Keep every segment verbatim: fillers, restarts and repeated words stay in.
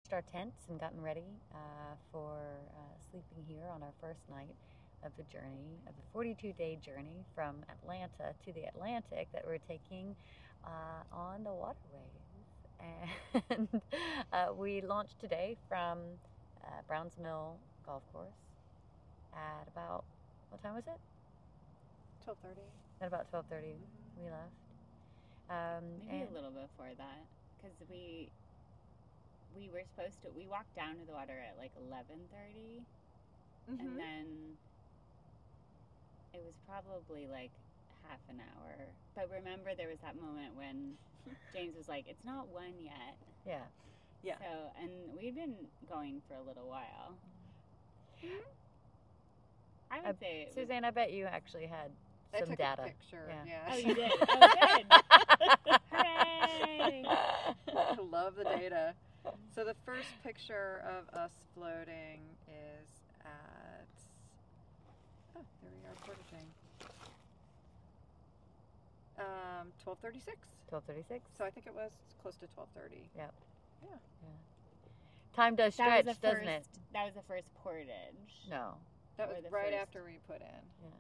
pitched our tents and gotten ready uh, for uh, sleeping here on our first night of the journey, of the forty-two day journey from Atlanta to the Atlantic that we're taking uh, on the waterways. And uh, we launched today from uh, Browns Mill Golf Course at about, what time was it? twelve thirty. At about twelve thirty we left. Um, Maybe and a little before that, because we we were supposed to. We walked down to the water at like eleven thirty, Mm-hmm. and then it was probably like half an hour. But remember, there was that moment when James was like, "It's not one yet." yeah. Yeah. So, and we've been going for a little while. I would Uh, say, it was- Suzanne, I bet you actually had I some took data. a picture. Yeah. Yeah. Oh, you did. Oh, good. Hooray! I love the data. So the first picture of us floating is at, oh, there we are, portaging. Um, twelve thirty-six. twelve thirty-six. So I think it was close to twelve thirty. Yep. Yeah. Time does That stretch, was the doesn't first. it? That was the first portage. No. That Or was the right first. after we put in. Yeah.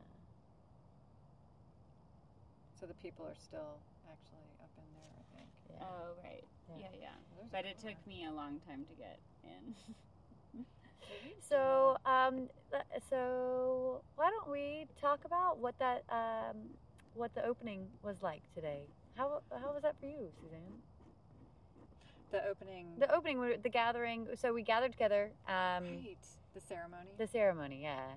So the people are still actually up in there, I think. Yeah. Oh, right. Yeah. Yeah, yeah. There's a But it car. took me a long time to get in. So, um, th- so why don't we talk about what that, um, what the opening was like today? How how was that for you, Suzanne? The opening. The opening, we- the gathering. So we gathered together. Um, right. The ceremony. the ceremony, yeah.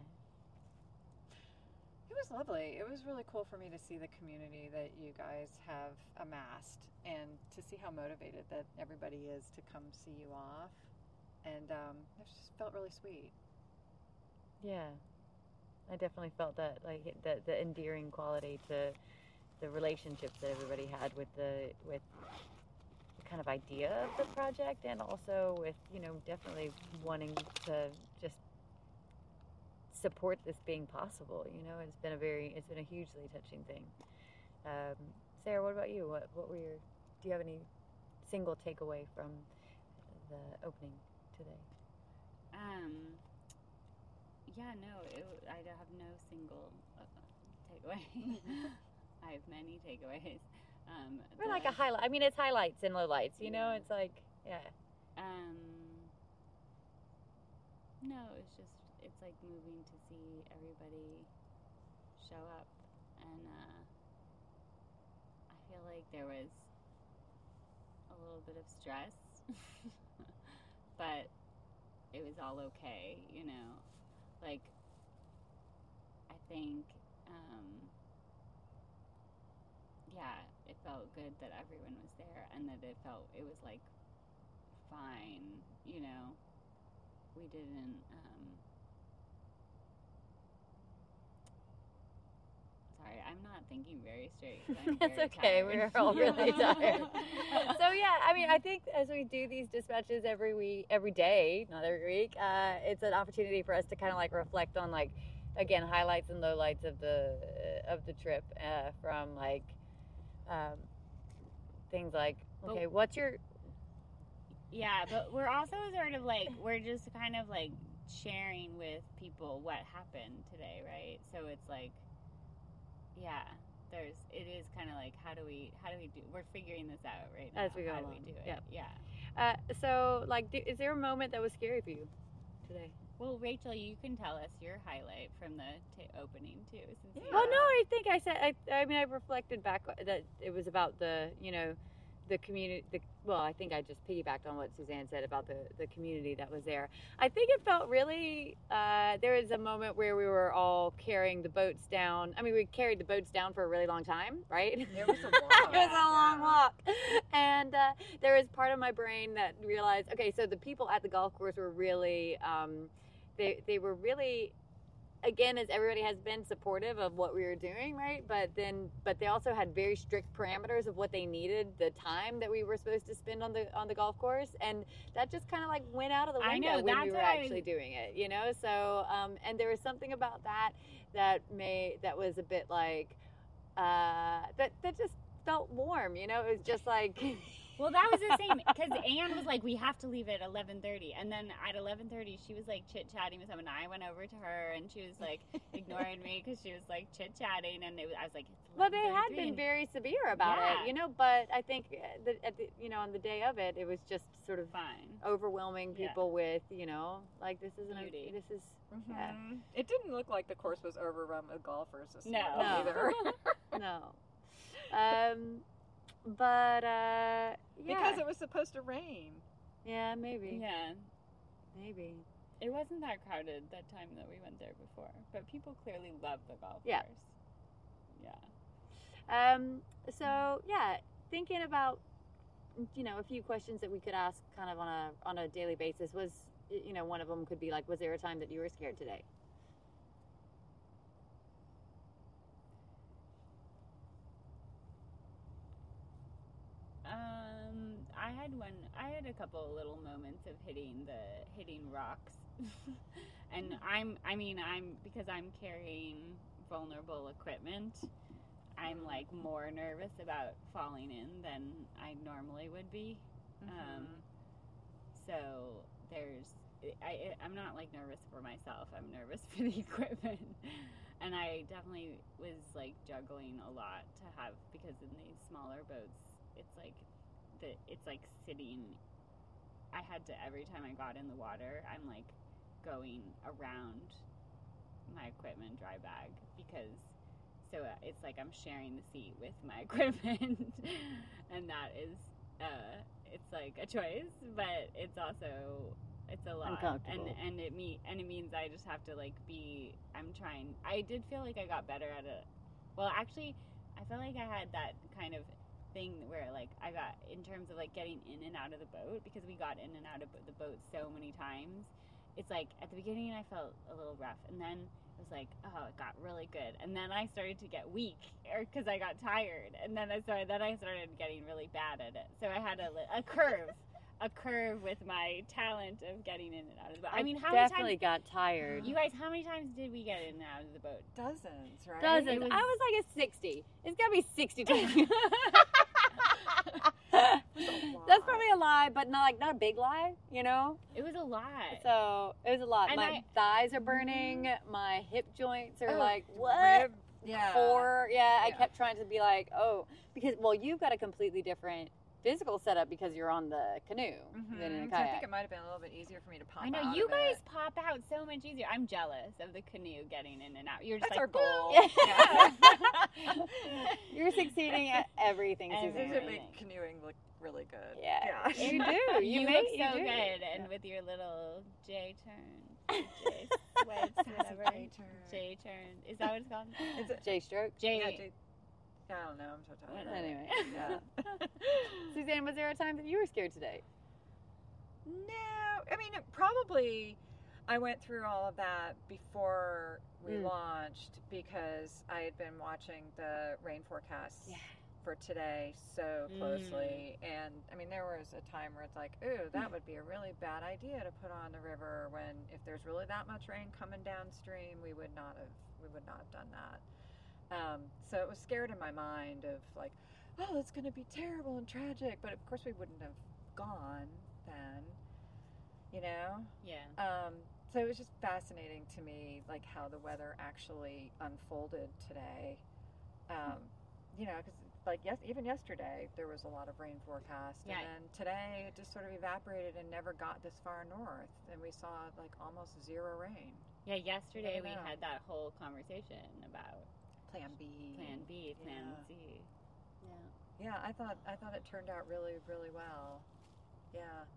It was lovely. It was really cool for me to see the community that you guys have amassed and to see how motivated that everybody is to come see you off. And um, it just felt really sweet. Yeah, I definitely felt that, like the the endearing quality to the relationships that everybody had with the with the kind of idea of the project, and also with, you know, definitely wanting to just support this being possible. You know, it's been a very it's been a hugely touching thing. Um, Sarah, what about you? What what were your do you have any single takeaway from the opening today? Um. Yeah, no, it, I have no single uh, takeaway. I have many takeaways. Um, Or like the- a highlight. I mean, it's highlights and lowlights. You know, Yeah. it's like yeah. Um. No, it's just it's like moving to see everybody show up, and uh, I feel like there was a little bit of stress, but it was all okay, you know. Like, I think, um, yeah, it felt good that everyone was there, and that it felt it was like fine, you know. We didn't. Um, sorry, I'm not thinking very straight. 'cause I'm That's very okay. tired. We're all really tired. So yeah, I mean, I think as we do these dispatches every week, every day, not every week, uh, it's an opportunity for us to kind of like reflect on like, again, highlights and lowlights of the of the trip, uh, from like um, things like, okay, what's your Yeah, but we're also sort of like, we're just kind of like sharing with people what happened today, right? So it's like, yeah, there's, it is kind of like, how do we, how do we do, we're figuring this out right now. As we go How do along, we do it? yeah. Yeah. uh, so like, do, is there a moment that was scary for you today? Well, Rachel, you can tell us your highlight from the t- opening too. Since you Well, no, I think I said. I, I mean, I reflected back that it was about the, you know, the community. The, well, I think I just piggybacked on what Suzanne said about the the community that was there. I think it felt really. Uh, there was a moment where we were all carrying the boats down. I mean, we carried the boats down for a really long time, right? It was a it walk. was a long Yeah. walk, and uh, there was part of my brain that realized, okay, so the people at the golf course were really. Um, they they were really. Again, as everybody has been supportive of what we were doing, right? But then, but they also had very strict parameters of what they needed, the time that we were supposed to spend on the on the golf course, and that just kind of like went out of the I window know, when we that's were what I actually was- doing it, you know. So, um, and there was something about that that made that was a bit like uh, that that just felt warm, you know. It was just like Well, that was the same because Anne was like, "We have to leave at eleven thirty," and then at eleven thirty, she was like chit chatting with someone. I went over to her, and she was like ignoring me because she was like chit chatting, and it was, I was like, it's Well, they had eleven thirty-three, been and- very severe about Yeah. it, you know. But I think, uh, the, at the, you know, on the day of it, it was just sort of fine. overwhelming Yeah. people with, you know, like this isn't a, Beauty. this is Mhm. Yeah. It didn't look like the course was overrun with golfers this No. morning No. either. no. Um, but uh, yeah, Because it was supposed to rain. yeah, maybe, Yeah, maybe. it wasn't that crowded that time that we went there before, but people clearly love the golf Yeah. course. Yeah. Um, so yeah, thinking about, you know, a few questions that we could ask kind of on a on a daily basis was, you know, one of them could be like, was there a time that you were scared today? Um, I had one. I had a couple little moments of hitting the hitting rocks, and I'm. I mean, I'm because I'm carrying vulnerable equipment. I'm like more nervous about falling in than I normally would be. Um, so there's. I, I'm not like nervous for myself. I'm nervous for the equipment, and I definitely was like juggling a lot to have because in these smaller boats, it's like the it's like sitting. I had to every time I got in the water, I'm like going around my equipment dry bag because so it's like I'm sharing the seat with my equipment, and that is uh, it's like a choice, but it's also. It's a lot, and Uncomfortable. and it me and it means I just have to like be. I'm trying. I did feel like I got better at it. Well, actually, I felt like I had that kind of thing where like I got in terms of like getting in and out of the boat because we got in and out of the boat so many times. It's like at the beginning I felt a little rough, and then it was like, oh, it got really good, and then I started to get weak, or because I got tired, and then I started then I started getting really bad at it. So I had a li- a curve. A curve with my talent of getting in and out of the boat. I mean, how definitely many times? got tired. You guys, how many times did we get in and out of the boat? Dozens, right? Dozens. It was- I was like a sixty. It's gotta be sixty times. That's probably a lie, but not like not a big lie, you know. It was a lot. So it was a lot. And my I- thighs are burning. My hip joints are Oh, like what? Rib, yeah. Core. Yeah, I Yeah. kept trying to be like, oh, because well, you've got a completely different physical setup because you're on the canoe Mhm. than in a So I think kayak. it might have been a little bit easier for me to pop I know out you of guys it. pop out so much easier. I'm jealous of the canoe getting in and out. You're just That's like, our goal. Yeah. You're succeeding at everything, Everything. Susan. This would make canoeing look really good. Yeah, Yeah. you do. You, You, make, look you so do. good, and Yeah. with your little J turn, J switch, whatever. J turn. J turn. Is that what it's called? Is it- J stroke. J. Yeah, J- I don't know. I'm so tired. Anyway. Yeah. Suzanne, was there a time that you were scared today? No, I mean it probably. I went through all of that before we Mm. launched because I had been watching the rain forecasts Yeah. for today so closely, and I mean there was a time where it's like, ooh, that would be a really bad idea to put on the river when if there's really that much rain coming downstream, we would not have we would not have done that. Um, so it was scared in my mind of like, oh, it's going to be terrible and tragic, but of course we wouldn't have gone then, you know? Yeah. Um, so it was just fascinating to me, like how the weather actually unfolded today. Um, you know, because like yes, even yesterday there was a lot of rain forecast, Yeah. and then today it just sort of evaporated and never got this far north, and we saw like almost zero rain. Yeah, yesterday we know. had that whole conversation about Plan B. Plan B, Plan Yeah. C. Yeah. Yeah, I thought I thought it turned out really, really well. Yeah.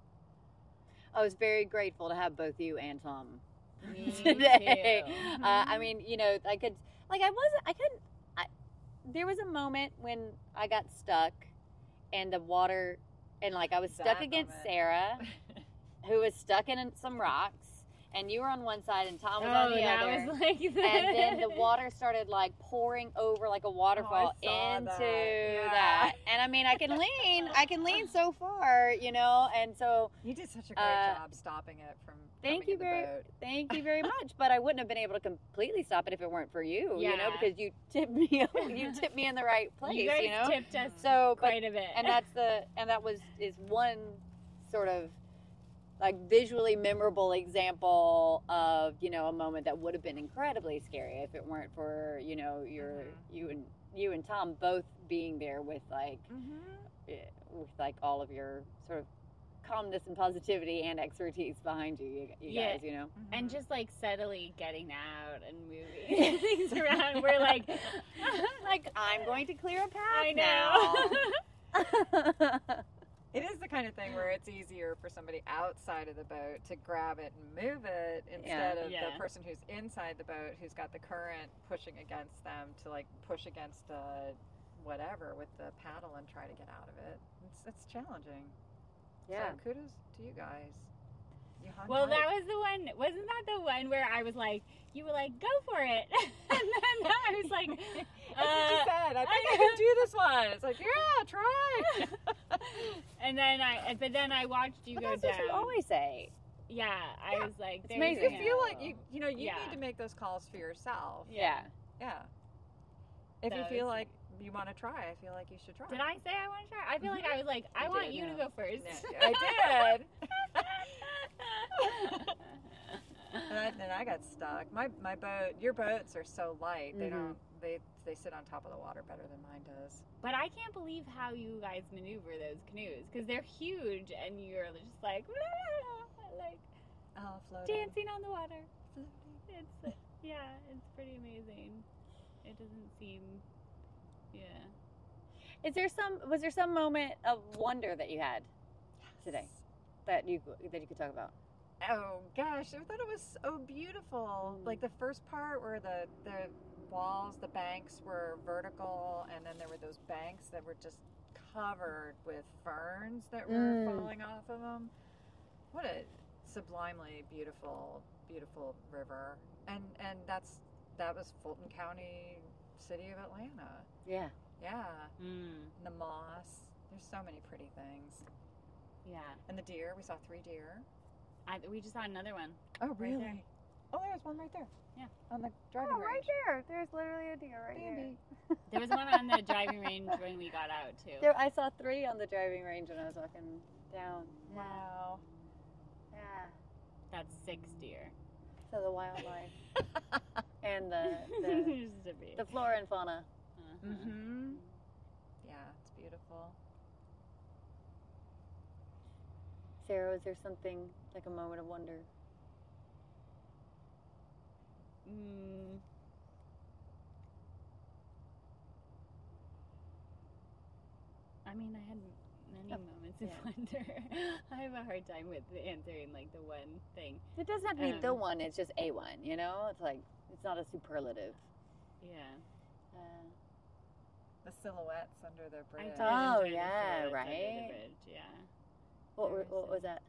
I was very grateful to have both you and Tom Me today. too. Uh, I mean, you know, I could, like, I wasn't, I couldn't, I, there was a moment when I got stuck and the water, and like I was stuck That against moment. Sarah, who was stuck in some rocks, and you were on one side and Tom was oh, on the that other. was like the... And then the water started like pouring over like a waterfall Oh, I saw into that. Yeah. that. And I mean, I can lean, I can lean so far, you know. And so, You did such a great Uh, job stopping it from thank coming you in the very, boat. thank you very much. But I wouldn't have been able to completely stop it if it weren't for you, you know, Yeah. because you tipped me, you tipped me in the right place, you you, guys know. tipped us So, but quite a bit. and that's the and that was is one sort of like visually memorable example of, you know, a moment that would have been incredibly scary if it weren't for, you know, your Mhm. you and you and Tom both being there with like Mm-hmm. eh, with like all of your sort of calmness and positivity and expertise behind you, you, you Yeah. guys, you know. and just like subtly getting out and moving things around. We're like, like I'm going to clear a path I know. now. It is the kind of thing where it's easier for somebody outside of the boat to grab it and move it instead of Yeah. the person who's inside the boat who's got the current pushing against them to like push against uh, whatever with the paddle and try to get out of it. It's, it's challenging. Yeah. So kudos to you guys. You hung Well, tight. that was the one. Wasn't that the one where I was like, you were like, go for it, and then I was like, That's what you uh, said. I think I can do this one. It's like, yeah, try. and then I, but then I watched you But go that's down. what you always say. Yeah, I Yeah. was like, It's there's amazing. You no- feel like you, you know, you Yeah. need to make those calls for yourself. Yeah. Yeah. If So you feel it's- like you want to try, I feel like you should try. Did I say I want to try? I feel like I was like, I You want did, you to yeah. go first. Yeah, I did. and, I, and I got stuck. My my boat, your boats are so light. They Mhm. don't. They they sit on top of the water better than mine does. But I can't believe how you guys maneuver those canoes because they're huge and you're just like, like Oh, floating. dancing on the water. Floating. It's yeah, it's pretty amazing. It doesn't seem, yeah. Is there some was there some moment of wonder that you had today that you that you could talk about? Oh gosh, I thought it was so beautiful. Mm. Like the first part where the the walls, the banks were vertical, and then there were those banks that were just covered with ferns that were Mm. falling off of them. What a sublimely beautiful, beautiful river. And and that's that was Fulton County, city of Atlanta. Yeah. Yeah, Mm, the moss. There's so many pretty things. yeah. And the deer. We saw three deer. I, we just saw another one. Oh, Right really? there. Oh, there's one right there. Yeah. On the driving range. there. There's literally a deer Bambi. There was one on the driving range when we got out too. There, I saw three on the driving range when I was walking down. Wow. Yeah. That's six deer. So the wildlife and the the, Just a bit. the flora and fauna. Uh-huh. Mm-hmm. Yeah, it's beautiful. Sarah, was there something like a moment of wonder? Mm. I mean, I had many Oh, moments of yeah. wonder. I have a hard time with answering like the one thing. It doesn't have to be the Um, one. It's just a one. You know, it's like it's not a superlative. Yeah. Uh, The silhouettes under the I bridge. did Oh, enjoy the yeah, silhouettes under right? The bridge, yeah. what There were, was what was some- that?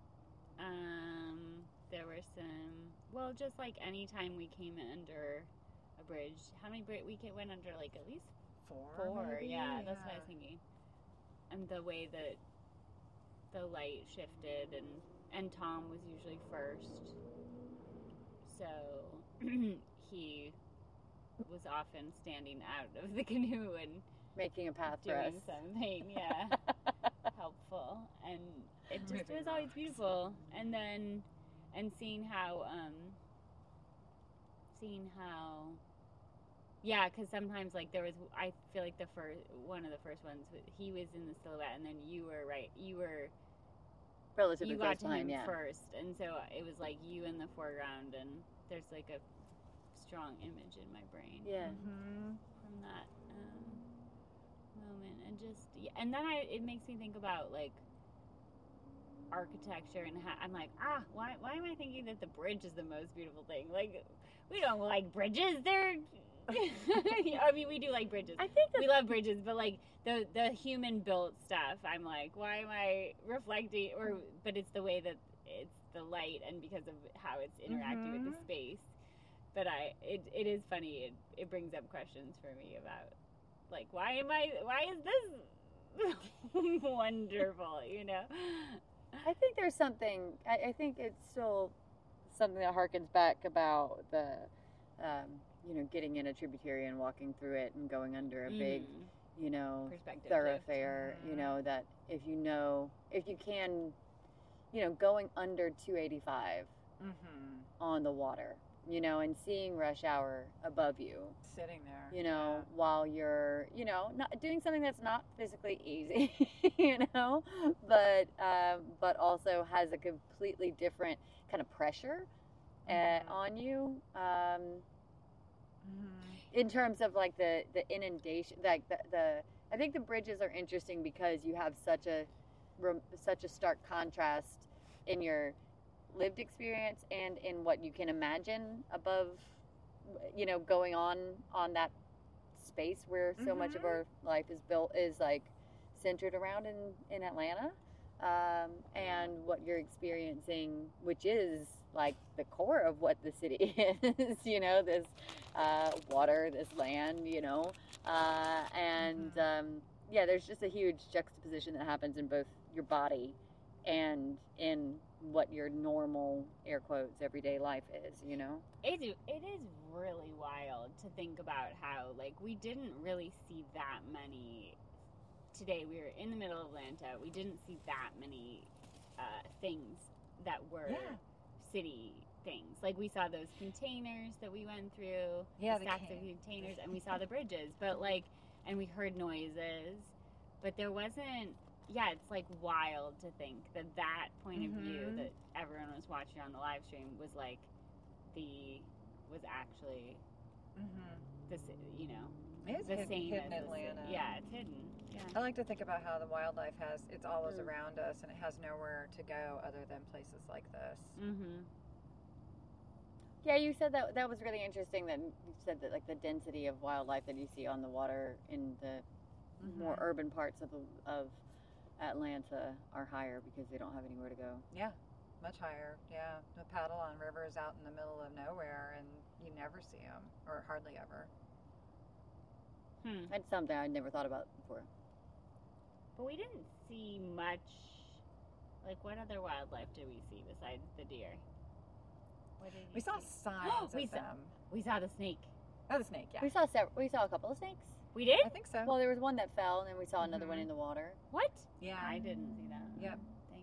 Um, there were some. Well, just like any time we came under a bridge, how many bri- we ca- went under like at least Four. four. maybe? Yeah, that's what I was thinking. And the way that the light shifted, and and Tom was usually first, so he was often standing out of the canoe and Making a path for us. doing something, yeah, helpful, and it just Moving was always rocks. beautiful. And then, and seeing how, um, seeing how, yeah, because sometimes like there was, I feel like the first one of the first ones, he was in the silhouette, and then you were right, you were, Relatively you close got to behind, him yeah. first, and so it was like you in the foreground, and there's like a strong image in my brain Yeah. Mm-hmm. from that um, moment, and just yeah, and then I it makes me think about like architecture, and how, I'm like, ah, why why am I thinking that the bridge is the most beautiful thing? Like, we don't like bridges; they're I mean, we do like bridges. I think We that love bridges, but like the the human built stuff, I'm like, why am I reflecting? Or but it's the way that it's the light and because of how it's interacting with the Mhm. space. But I, it, it is funny. It, it brings up questions for me about, like, why am I? Why is this wonderful? You know. I think there's something. I, I think it's still something that harkens back about the, um, you know, getting in a tributary and walking through it and going under a big, Mhm. you know, Perspective shift. thoroughfare. You Mhm. know that if you know, if you can, you know, going under two eighty-five Mm-hmm. on the water, you know, and seeing rush hour above you, Sitting there. you know, while you're, you know, not doing something that's not physically easy, you know, but um, but also has a completely different kind of pressure uh, Mhm. on you um, Mm-hmm. in terms of like the the inundation, like the, the I think the bridges are interesting because you have such a rem- such a stark contrast in your lived experience and in what you can imagine above, you know, going on on that space where so much of Mhm. our life is built is like centered around in in Atlanta, um, and what you're experiencing, which is like the core of what the city is, you know, this uh, water, this land, you know, uh, and Mhm. um, yeah, there's just a huge juxtaposition that happens in both your body and in what your normal air quotes everyday life is, you know. It is, it is really wild to think about how, like, we didn't really see that many. Today we were in the middle of Atlanta. We didn't see that many uh, things that were Yeah. city things. Like, we saw those containers that we went through, Yeah, the the stacks can- of containers, and we saw the bridges. But, like, and we heard noises. But there wasn't, yeah, it's, like, wild to think that that point of view Mhm. that everyone was watching on the live stream was, like, the, was actually Mm-hmm. the, ci- you know, It's the hidden, same hidden as the ci- Atlanta. Yeah, it's hidden. Yeah. I like to think about how the wildlife has, it's always Mm. around us and it has nowhere to go other than places like this. Mm-hmm. Yeah, you said that that was really interesting. That you said that like the density of wildlife that you see on the water in the more Mhm. urban parts of of Atlanta are higher because they don't have anywhere to go. Yeah, much higher. Yeah, the paddle on rivers out in the middle of nowhere and you never see them, or hardly ever. Hmm. That's something I'd never thought about before. But we didn't see much. Like, what other wildlife did we see besides the deer? What did you We saw see? signs We of saw- them. We saw the snake. Oh, the snake, yeah. We saw several. We saw a couple of snakes. We did? I think so. Well, there was one that fell, and then we saw another one Mhm. in the water. What? yeah. I didn't see that. Yep.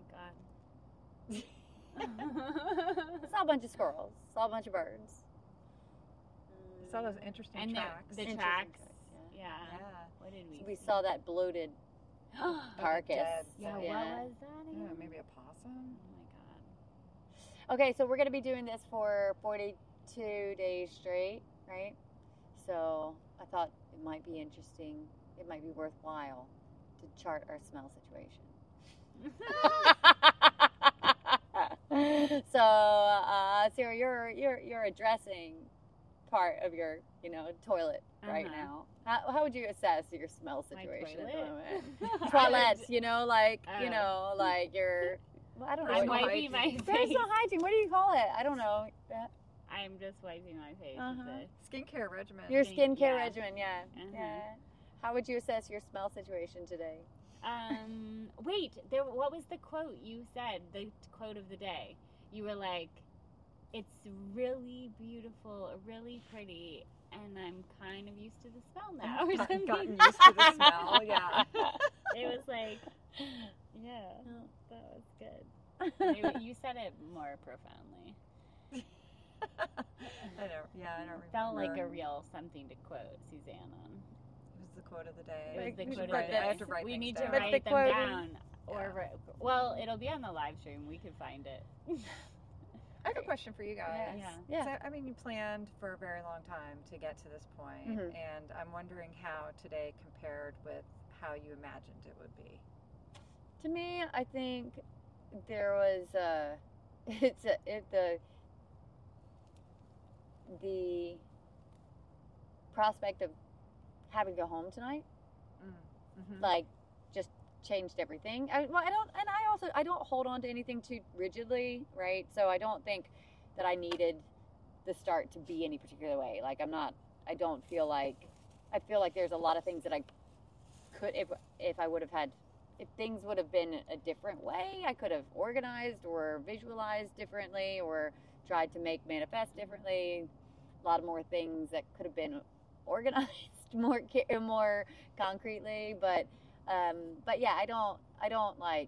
Thank God. Saw a bunch of squirrels. Saw a bunch of birds. Saw those interesting and the, tracks. the Interesting tracks. tracks, Yeah. yeah. What did we So we see? saw that bloated Oh, carcass. dead yeah, thing. Yeah. what was that I again? don't know, maybe a possum? Oh my God. Okay, so we're gonna be doing this for forty-two days straight, right? So I thought it might be interesting. It might be worthwhile to chart our smell situation. so, uh, Sarah, you're you're you're addressing part of your you know toilet right Uh-huh. now. How, how would you assess your smell My situation at the toilet? moment? Toilets, you know, like you Oh. know, like your. Well, I don't know. I'm what you- wiping my face. Personal hygiene. What do you call it? I don't know. I'm just wiping my face. Uh-huh. with Skincare regimen. Your Skin- skincare yeah. regimen, yeah. Uh-huh. Yeah. How would you assess your smell situation today? the- Um, wait, there. What was the quote you said? The quote of the day. You were like, "It's really beautiful, really pretty, and I'm kind of used to the smell now." Or I've something. gotten used to the smell, yeah. It was like, yeah, Oh. that was good. It- you said it more profoundly. I don't, yeah, I don't remember. Felt like a real something to quote Suzanne on. It was the quote of the day. It was Like, the we quote should of write the that- I day. have to write We things need down. to But the write them quote is- down. Or Yeah. ri- well, it'll be on the live stream. We could find it. I have a question for you guys. Yes. Yeah. Yeah. So, I mean, you planned for a very long time to get to this point, Mhm. and I'm wondering how today compared with how you imagined it would be. To me, I think there was uh it's a, it the the prospect of having to go home tonight, Mm-hmm. like just changed everything. I, well, I don't, and I also I don't hold on to anything too rigidly, right? So I don't think that I needed the start to be any particular way. Like I'm not. I don't feel like. I feel like there's a lot of things that I could if if I would have had. If things would have been a different way, I could have organized or visualized differently or tried to make manifest differently. A lot more things that could have been organized more more concretely, but um, but yeah, I don't I don't like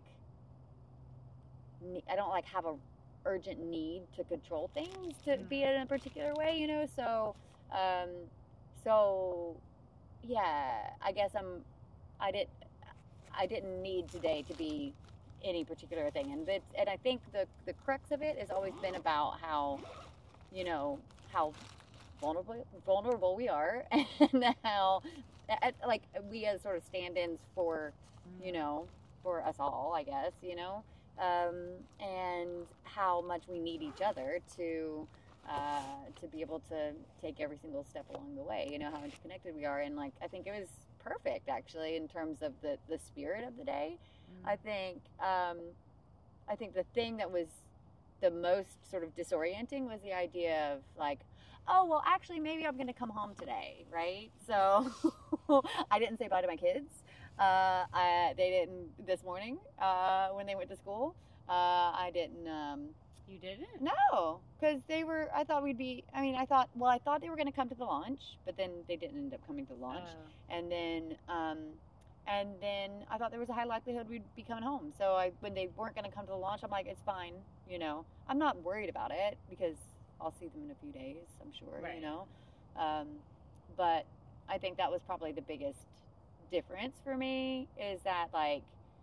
I don't like have a urgent need to control things to Mm. be in a particular way, you know. So um, so yeah, I guess I'm I did I didn't need today to be any particular thing, and it's, and I think the the crux of it has always been about how, you know, how vulnerable vulnerable we are, and how like we as sort of stand-ins for, you know, for us all, I guess, you know, um, and how much we need each other to uh, to be able to take every single step along the way, you know, how interconnected we are, and like I think it was perfect actually in terms of the the spirit of the day. Mm. I think um, I think the thing that was the most sort of disorienting was the idea of like, oh well, actually maybe I'm going to come home today, right? So I didn't say bye to my kids. Uh, I, they didn't this morning uh, when they went to school. Uh, I didn't. Um, You didn't? no, because they were. I thought we'd be. I mean, I thought. Well, I thought they were going to come to the launch, but then they didn't end up coming to the launch. Oh. And then, um, and then I thought there was a high likelihood we'd be coming home. So I, when they weren't going to come to the launch, I'm like, it's fine. You know, I'm not worried about it because I'll see them in a few days. I'm sure. Right. You know, um, but I think that was probably the biggest difference for me is that like.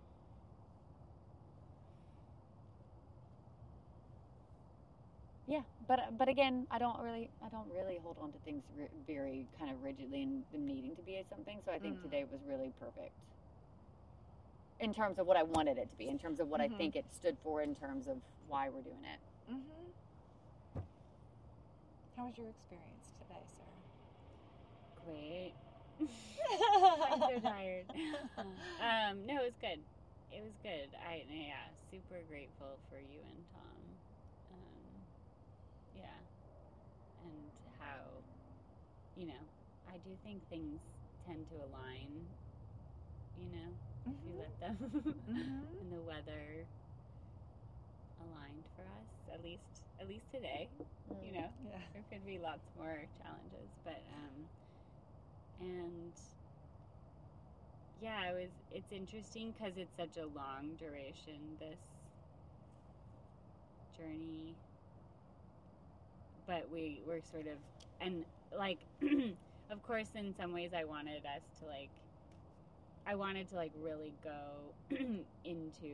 Yeah, but but again, I don't really I don't really hold on to things ri- very kind of rigidly and them needing to be something. So I think Mm. today was really perfect in terms of what I wanted it to be, in terms of what Mhm. I think it stood for, in terms of why we're doing it. Mm-hmm. How was your experience today, Sarah? Great. I'm so tired. Um, no, it was good. It was good. I yeah, super grateful for you and Tom. Um, yeah, and how, you know, I do think things tend to align. You know, if you let them, Mhm. and the weather aligned for us. At least, at least today. You know, Yeah. there could be lots more challenges, but um, and yeah, it was. It's interesting because it's such a long duration. This journey, but we were sort of, and like, of course, in some ways, I wanted us to like, I wanted to like really go into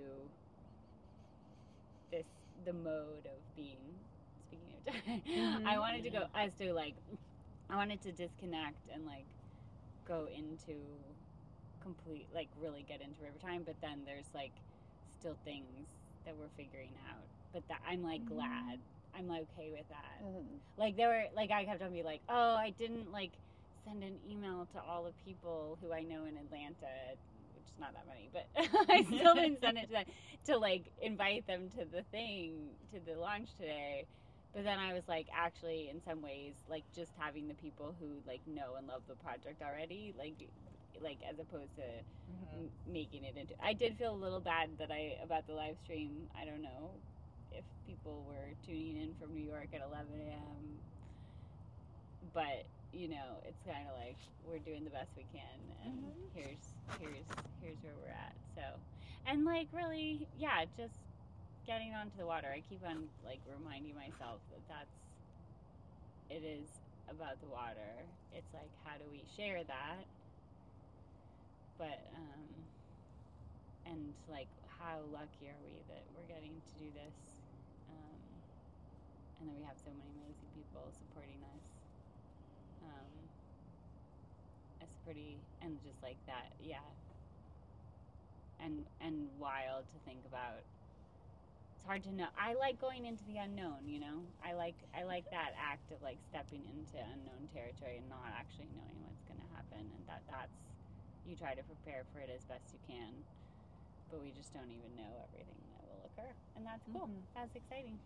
this the mode of being. Speaking of time, I Mhm. wanted to go us to like, I wanted to disconnect and like go into complete like really get into river time, but then there's like still things that we're figuring out, but that I'm like Mhm. glad I'm okay with that. Mm-hmm. Like there were like I kept on being like, oh, I didn't like send an email to all the people who I know in Atlanta, which is not that many, but I still didn't send it to them to like invite them to the thing, to the launch today. But then I was like, actually, in some ways, like just having the people who like know and love the project already, like, like as opposed to Mhm. m- making it into. I did feel a little bad that I about the live stream. I don't know if people were tuning in from New York at eleven a.m. But you know, it's kind of like we're doing the best we can, and Mhm. here's here's here's where we're at. So, and like really, yeah, just getting onto the water. I keep on like reminding myself that that's it is about the water. It's like how do we share that? But um, and like how lucky are we that we're getting to do this, um, and that we have so many amazing people supporting us. Um, it's pretty and just like that, yeah. And and wild to think about. It's hard to know. I like going into the unknown, you know. I like I like that act of like stepping into unknown territory and not actually knowing what's going to happen, and that that's you try to prepare for it as best you can. but we just don't even know everything that will occur, and that's cool. Mhm. That's exciting.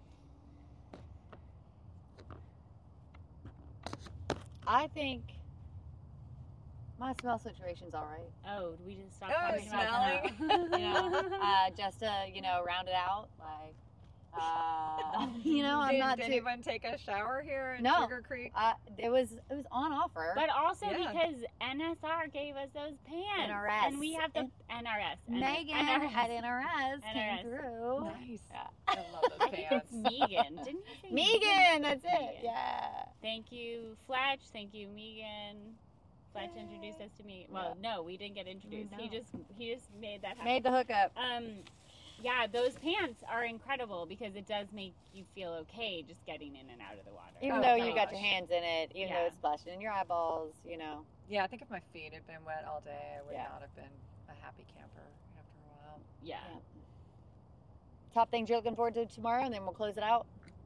I think my smell situation's all right. Oh, we just stopped Oh, talking about smelling. smell. You know, uh, just to you know round it out, like uh, you know, I'm did, not did too. anyone take a shower here in No. Sugar Creek? Uh, it was it was on offer. But also Yeah. because N S R gave us those pants, N R S. and we have the N R S. Megan N R S. at N R S N R S. came through. Nice. Yeah. I love those I think pants. it's Megan. Didn't you say Megan, that's it. Megan. Yeah. Thank you, Fletch. Thank you, Megan. Fletch introduced us to me. Well, no, we didn't get introduced. He No. just he just made that happen. Made the hookup. Um, yeah, those pants are incredible because it does make you feel okay just getting in and out of the water. Even Oh, though my you got your gosh. hands in it, even though Yeah. it's splashing in your eyeballs, you know. Yeah, I think if my feet had been wet all day, I would Yeah. not have been a happy camper after a while. Yeah. Yeah. Top things you're looking forward to tomorrow, and then we'll close it out.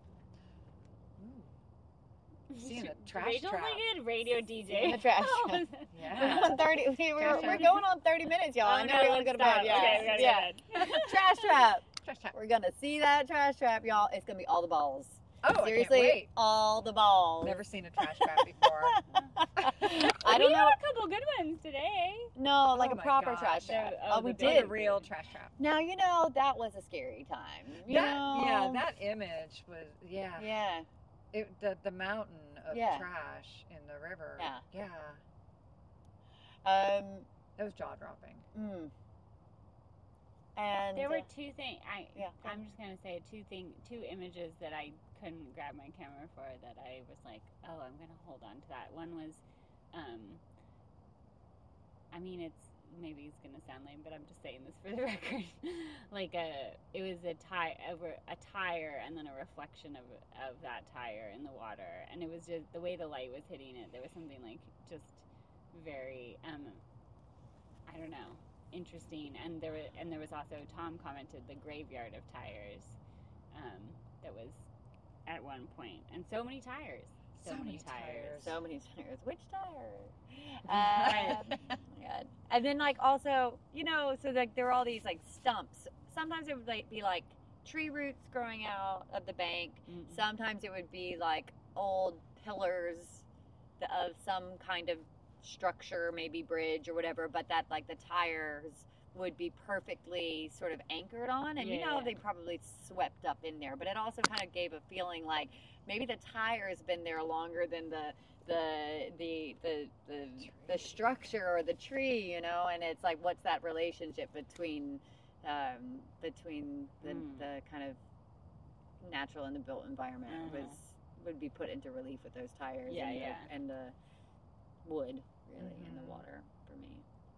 Seeing the trash Rachel's trap. like a radio D J. Seeing the trash Oh, trap. Yeah. We're on thirty. We, we're, Trash we're trap. going on thirty minutes, y'all. Oh, I know no, we want to go let's to bed. stop. Yeah. Okay, we gotta yeah. go to bed. Trash trap. Trash trap. We're gonna see that trash trap, y'all. It's gonna be all the balls. Oh, Seriously, I can't wait. all the balls. Never seen a trash trap before. I don't we know. had a couple good ones today. No, like Oh a my proper gosh. trash trap. Oh, Oh, we the Like did. a real trash trap. Now you know that was a scary time. You That, know? yeah, that image was yeah. Yeah. It, the the mountain of Yeah. trash in the river. Yeah. Yeah. Um. That was jaw dropping. Mm. And There uh, were two things. I Yeah, go I'm just gonna say two thing two images that I couldn't grab my camera for that I was like, oh, I'm gonna hold on to that. One was, um, I mean, it's maybe it's gonna sound lame, but I'm just saying this for the record. Like a, it was a tire over a tire and then a reflection of of that tire in the water, and it was just the way the light was hitting it. There was something like just very, um, I don't know. Interesting, and there was, and there was also Tom commented the graveyard of tires um, that was at one point, and so many tires, so, So many many tires. tires. so many tires. Which tire? Um, yeah. And then like also, you know, so like there were all these like stumps. Sometimes it would like be like tree roots growing out of the bank. Mm. Sometimes it would be like old pillars of some kind of structure, maybe bridge or whatever, but that like the tires would be perfectly sort of anchored on, and you Yeah, know yeah. they probably swept up in there, but it also kind of gave a feeling like maybe the tire's been there longer than the the the the the, the structure or the tree, you know, and it's like what's that relationship between um, between the, Mm. the kind of natural and the built environment Uh-huh. was would be put into relief with those tires Yeah, and, yeah. The, and the wood really in the Mhm. water for me.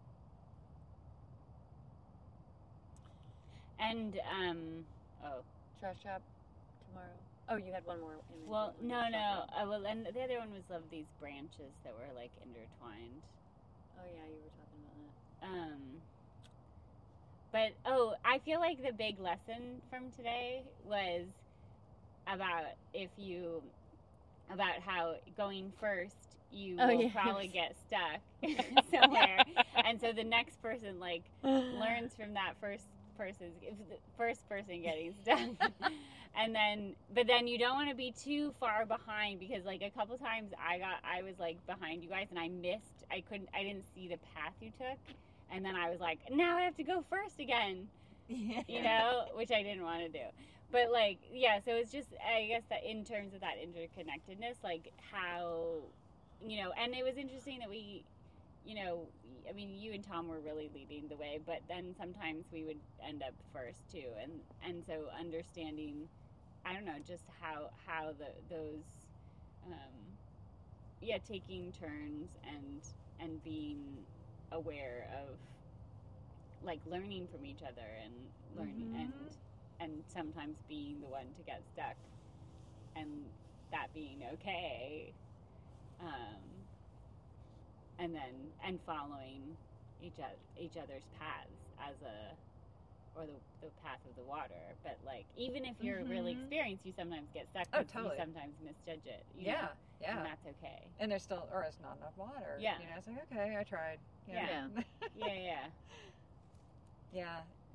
And um, oh, Trash trap tomorrow. Oh, you had one more image. well, you no, wanted to no. talk about. Uh, well, and the other one was of these branches that were like intertwined. Oh yeah, you were talking about that. Um, but oh, I feel like the big lesson from today was about if you about how going first you Oh, will yes. probably get stuck somewhere, and so the next person like learns from that first person's if the first person getting stuck. And then but then you don't want to be too far behind, because like a couple times I got I was like behind you guys and I missed I couldn't I didn't see the path you took, and then I was like, now I have to go first again, you know, which I didn't want to do. But like, yeah, so it's just, I guess that in terms of that interconnectedness, like how, you know, and it was interesting that we, you know, I mean, you and Tom were really leading the way, but then sometimes we would end up first too. And, and so understanding, I don't know, just how, how the, those, um, yeah, taking turns and, and being aware of like learning from each other and learning Mhm. and, and sometimes being the one to get stuck and that being okay. Um, and then, and following each other, each other's paths as a, or the, the path of the water. But like, even if you're really Mhm. experienced, you sometimes get stuck. Oh, because totally. You sometimes misjudge it. You Yeah, know? yeah. And that's okay. And there's still, or it's not enough water. Yeah. You know, it's like, okay, I tried. Yeah. Yeah. Yeah, yeah. Yeah.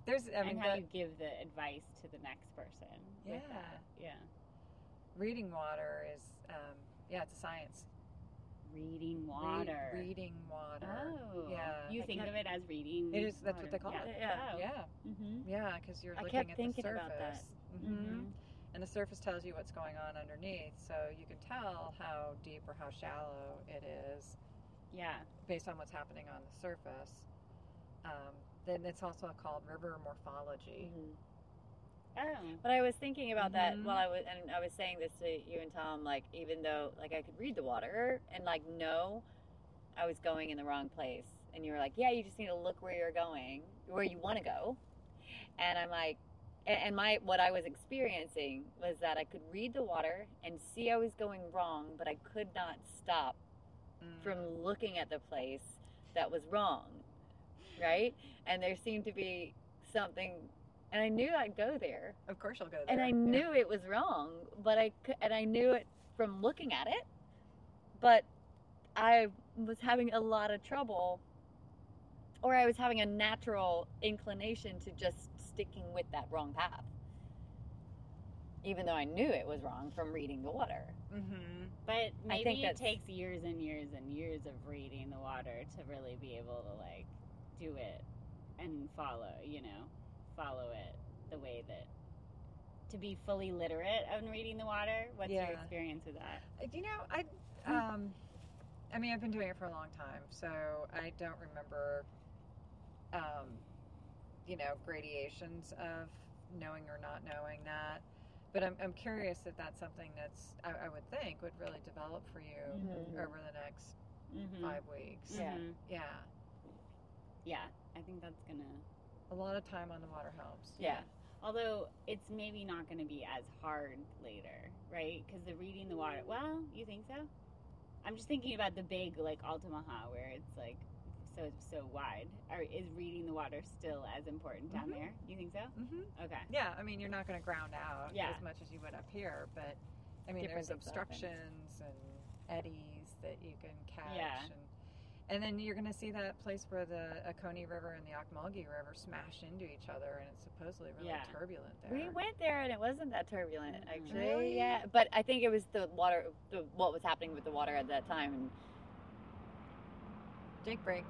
There's, I mean, and how that, you give the advice to the next person with Yeah. that. Yeah. reading water is, um, yeah, it's a science. Reading Read- water. reading water. Oh. Yeah. You I think kept- of it as reading. It is, that's water. what they call yeah. it. Yeah. Oh. Yeah. Mm-hmm. Yeah, because you're I looking kept at thinking the about surface. that. hmm Mm-hmm. And the surface tells you what's going on underneath, so you can tell how deep or how shallow it is Yeah. based on what's happening on the surface. Um, then it's also called river morphology. Mhm. Oh. But I was thinking about that Mhm. while I was, and I was saying this to you and Tom, like, even though, like, I could read the water and, like, know I was going in the wrong place. And you were like, yeah, you just need to look where you're going, where you want to go. And I'm like, a- and my, what I was experiencing was that I could read the water and see I was going wrong, but I could not stop Mm. from looking at the place that was wrong. Right? And there seemed to be something, and I knew I'd go there. Of course you'll go there. And I Yeah. knew it was wrong, but I cou- and I knew it from looking at it, but I was having a lot of trouble, or I was having a natural inclination to just sticking with that wrong path, even though I knew it was wrong from reading the water. Mm-hmm. But maybe think it that's- takes years and years and years of reading the water to really be able to like do it and follow, you know, follow it the way that to be fully literate on reading the water. What's your Yeah. experience with that? You know, I, um, I mean, I've been doing it for a long time, so I don't remember, um, you know, gradations of knowing or not knowing that. But I'm, I'm curious if that's something that's, I, I would think, would really develop for you Mhm. over the next Mm-hmm. five weeks. Yeah. Mhm. Yeah. Yeah, I think that's gonna. A lot of time on the water helps. Yeah. Although it's maybe not going to be as hard later, right? Because the reading the water. Well, you think so? I'm just thinking about the big like Altamaha where it's like so so wide. Or is reading the water still as important down Mhm. there? You think so? hmm Okay. Yeah, I mean, you're not going to ground out Yeah. as much as you would up here, but I mean, Different there's things happen. obstructions and eddies that you can catch. Yeah. And, and then you're going to see that place where the Oconee River and the Ocmulgee River smash into each other, and it's supposedly really Yeah. turbulent there. We went there and it wasn't that turbulent, Mhm. actually. Really? Yeah, but I think it was the water, the, what was happening with the water at that time. And Jake break.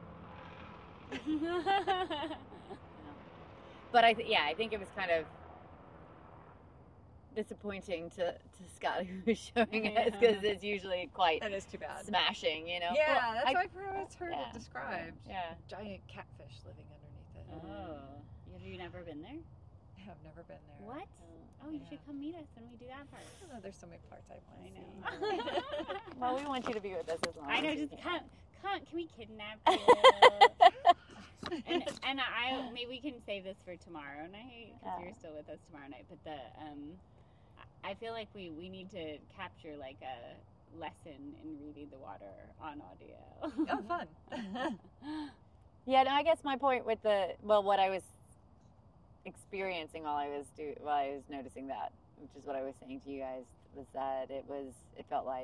But I, th- yeah, I think it was kind of disappointing to, to Scott who was showing us because it's usually quite That is too bad. smashing, you know. Yeah, Well, that's I- what I've always heard yeah. it described. Yeah. Giant catfish living underneath it. Oh, have you never been there? I've never been there. What? Oh, you Yeah. should come meet us when we do that part. I don't know, there's so many parts I want I to know. see. Well, we want you to be with us as long I know. as you Just can. come, come. Can we kidnap you? and and I maybe we can save this for tomorrow night because Yeah. you're still with us tomorrow night. But the um, I feel like we we need to capture like a lesson in reading the water on audio. Oh, fun. Yeah, no, I guess my point with the, well, what I was experiencing while I was do while I was noticing that, which is what I was saying to you guys, was that it was, it felt like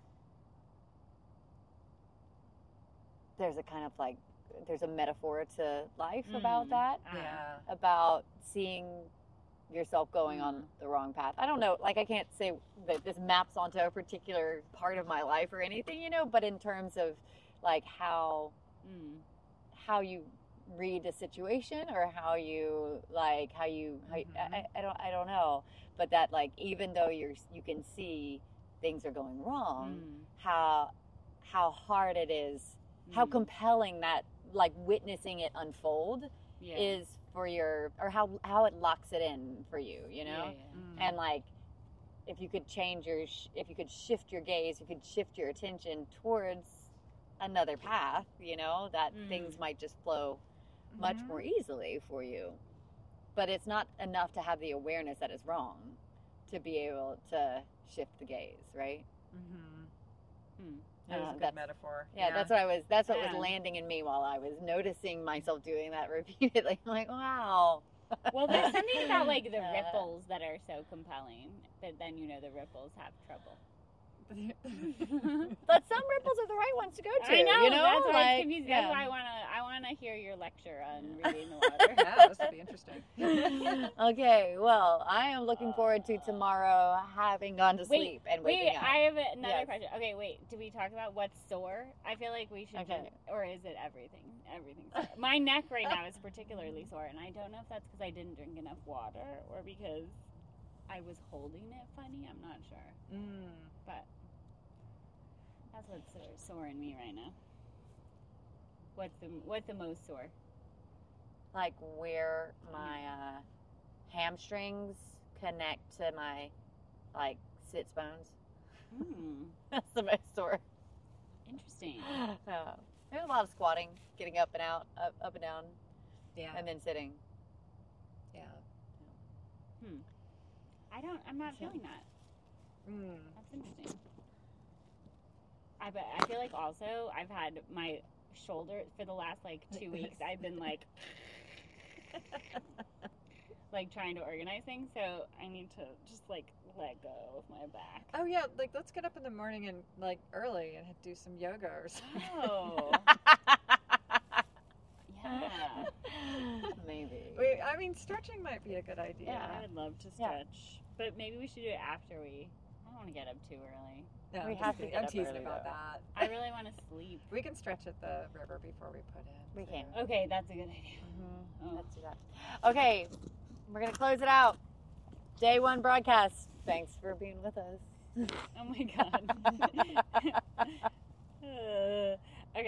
there's a kind of like, there's a metaphor to life about Mm. that, Ah. Yeah. about seeing yourself going on Mm. the wrong path. I don't know, like I can't say that this maps onto a particular part of my life or anything, you know, but in terms of like how Mm. how you read a situation or how you like how you, how you Mhm. I, I don't I don't know, but that like even though you're you can see things are going wrong, Mm. how how hard it is, how Mm. compelling that like witnessing it unfold yeah. is for your, or how how it locks it in for you, you know. Yeah, yeah. Mm. And like if you could change your sh- if you could shift your gaze, you could shift your attention towards another path, you know, that Mm. things might just flow much Mhm. more easily for you. But it's not enough to have the awareness that it's wrong to be able to shift the gaze, right? Mhm. Mm. That is Uh, a good that's- metaphor. Yeah, that's what I was that's what Yeah. was landing in me while I was noticing myself doing that repeatedly. I'm like, wow. Well, there's something about like the Uh, ripples that are so compelling, but then you know the ripples have trouble. But some ripples are the right ones to go to. I know, you know, that's why like, it's confusing. yeah. That's why I wanna, I wanna hear your lecture on reading the water. Yeah, this would be interesting. Okay, well, I am looking forward to tomorrow having gone to Wait, sleep and Wait, waking up. I have another Yes. question. Okay, wait. Did we talk about what's sore? I feel like we should. Okay. Do, or is it everything? Everything's sore. My neck right now is particularly sore, and I don't know if that's because I didn't drink enough water or because I was holding it funny. I'm not sure, Mm. but that's what's sore, sore in me right now. What's the What's the most sore? Like where my uh, hamstrings connect to my like sits bones. Hmm. That's the most sore. Interesting. Uh, there's a lot of squatting, getting up and out, up, up and down, Yeah. and then sitting. Yeah. I don't. I'm not feeling that. Mm. That's interesting. I bet. I feel like also I've had my shoulder for the last like two weeks. I've been like, like trying to organize things. So I need to just like let go of my back. Oh yeah, like let's get up in the morning and like early and do some yoga or something. Oh, yeah. Maybe. Wait, I mean, stretching might be a good idea. Yeah, I would love to Yeah. stretch, but maybe we should do it after we. I don't want to get up too early. No, We I'm have just to kidding. get I'm up teasing early, about though. that. I really want to sleep. We can stretch at the river before we put in. We too. can. Okay, that's a good idea. Mhm. Oh. Let's do that. Okay, we're gonna close it out. Day one broadcast. Thanks for being with us. Oh my god.